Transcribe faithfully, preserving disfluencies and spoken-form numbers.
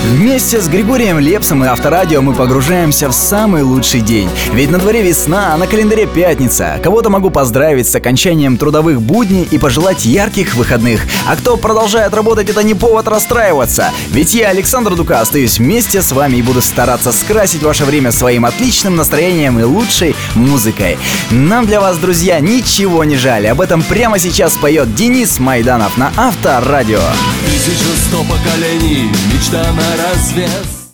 Вместе с Григорием Лепсом и Авторадио мы погружаемся в самый лучший день. Ведь на дворе весна, а на календаре пятница. Кого-то могу поздравить с окончанием трудовых будней и пожелать ярких выходных. А кто продолжает работать, это не повод расстраиваться. Ведь я, Александр Дука, остаюсь вместе с вами и буду стараться скрасить ваше время своим отличным настроением и лучшей музыкой. Нам для вас, друзья, ничего не жаль. Об этом прямо сейчас поет Денис Майданов на Авторадио. Тысяча сто поколений, мечта на развес.